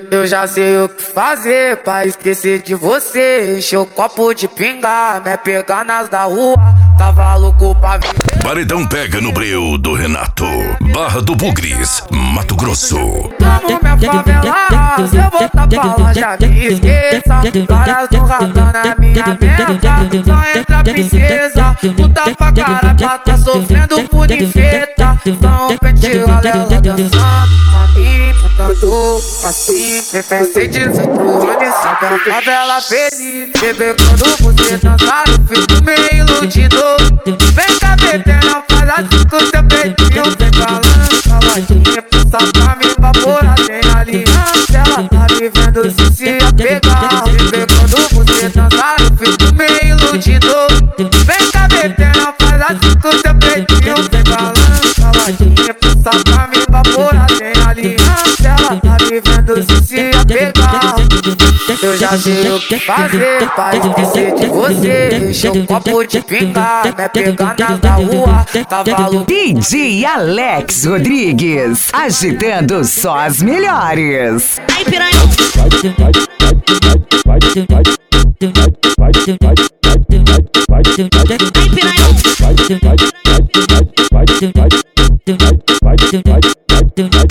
Eu já sei o que fazer pra esquecer de você. Encher o copo de pinga, me pegar nas da rua. Tava louco pra viver. Paredão pega no breu do Renato. Barra do Bugres, Mato Grosso. Tamo minha favela, se eu voltar pra lá já me esqueça. Várias do radar na minha meta. Só entra princesa, puta pra cara, tá sofrendo por infeta. Então penteada ela dançando, família cantando assim. Me pensei 18 anos, sabe a favela feliz. Bebê quando você dançar, eu fico meio iludido. Vem cá, bebê, não faz assim com seu peitinho. Vem falando, caladinha, passa pra me evaporar. Tem aliança, ela tá vivendo se apegar. Bebê quando você dançar, eu fico meio iludido. Vem cá, bebê, não faz assim com seu peitinho. Vem falando, caladinha, passa pra me evaporar. Tem aliança, ela tá vivendo se apegar. Eu já sei o que fazer pra esquecer de você. Encher o copo de pinga, me pegar na rua. Tava louco. DJ Alex Rodrigues, agitando só as melhores. Ai, piranha. Ai, piranha.